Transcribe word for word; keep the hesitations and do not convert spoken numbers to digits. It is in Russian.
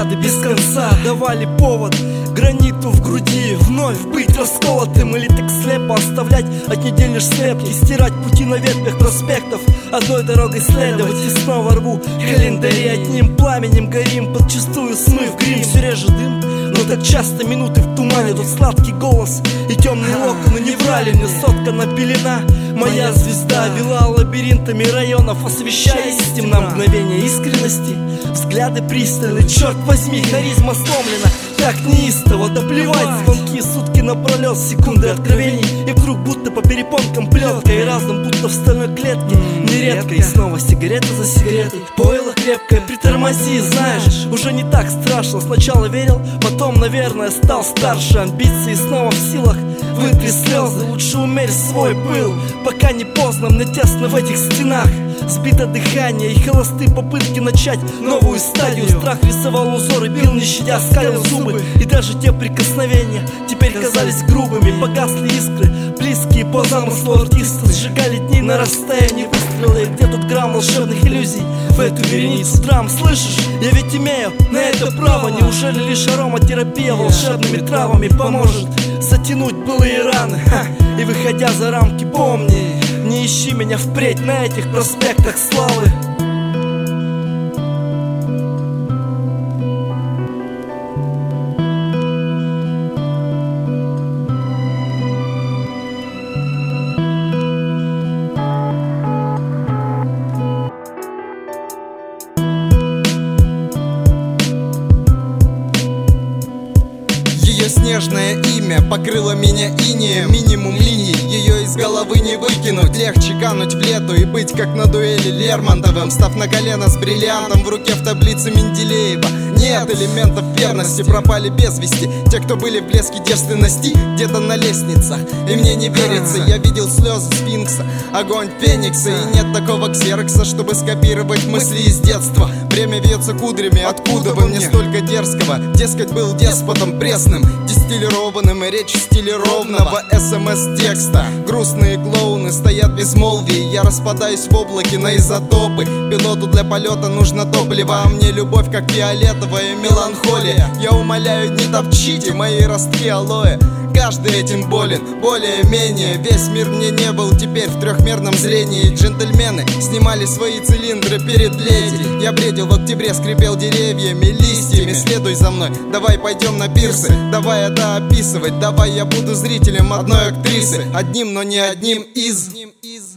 взгляды без конца давали повод граниту в груди вновь быть расколотым. Или так слепо оставлять от недель лишь слепки, стирать пути на ветвях проспектов, одной дорогой следовать. И снова рву календари, одним пламенем горим, подчистую смыв грим. Все реже дым, но так часто минуты в тумане. Тот сладкий голос и темные локоны не врали мне. Соткана пелена, моя звезда вела лабиринтами районов, освещая истим на мгновение искренности. Взгляды пристальны, черт возьми, харизма сломлена так неистово, да плевать. Звонки сутки напролет, секунды откровений, и вдруг будто по перепонкам плетка, и разом будто в стальной клетке нередко. И снова сигарета за сигаретой, пойло крепкое, притормози, знаешь, уже не так страшно. Сначала верил, потом, наверное, стал старше. Амбиции снова в силах, вытри слезы, лучше умерь свой пыл, пока не поздно, мне тесно в этих стенах. Сбито дыхание и холосты попытки начать новую стадию. Страх рисовал узоры, бил не щадя, скалил зубы. И даже те прикосновения теперь казались грубыми. Погасли искры, близкие по замыслу артиста, сжигали дни на расстоянии выстрелы. Где тут грамм волшебных иллюзий в эту вереницу драм? Слышишь, я ведь имею на это право. Неужели лишь ароматерапия волшебными травами поможет затянуть былые раны? Ха. И выходя за рамки, помни, не ищи меня впредь на этих проспектах славы. Ее снежное имя покрыло меня инеем. Минимум линий, ее из головы не выкинуть. Легче кануть в лету и быть как на дуэли Лермонтовым, став на колено с бриллиантом в руке в таблице Менделеева. Нет элементов верности, пропали без вести те, кто были в блеске девственности, где-то на лестницах. И мне не верится, я видел слезы сфинкса, огонь феникса. И нет такого ксерокса, чтобы скопировать мысли из детства. Время вьется кудрями, откуда бы мне столько дерзкого? Дескать, был деспотом пресным, дистиллированным, и речь в стиле ровного смс-текста. Грустные клоуны стоят в безмолвии, я распадаюсь в облаке на изотопы. Пилоту для полета нужно топливо, а мне любовь как фиолетовая меланхолия. Я умоляю, не топчите мои ростки алоэ. Каждый этим болен, более-менее. Весь мир мне не был теперь в трехмерном зрении. Джентльмены снимали свои цилиндры перед леди. Я бредил в октябре, скрипел деревьями, листьями. Следуй за мной, давай пойдем на пирсы. Давай это описывать, давай я буду зрителем одной актрисы. Одним, но не одним из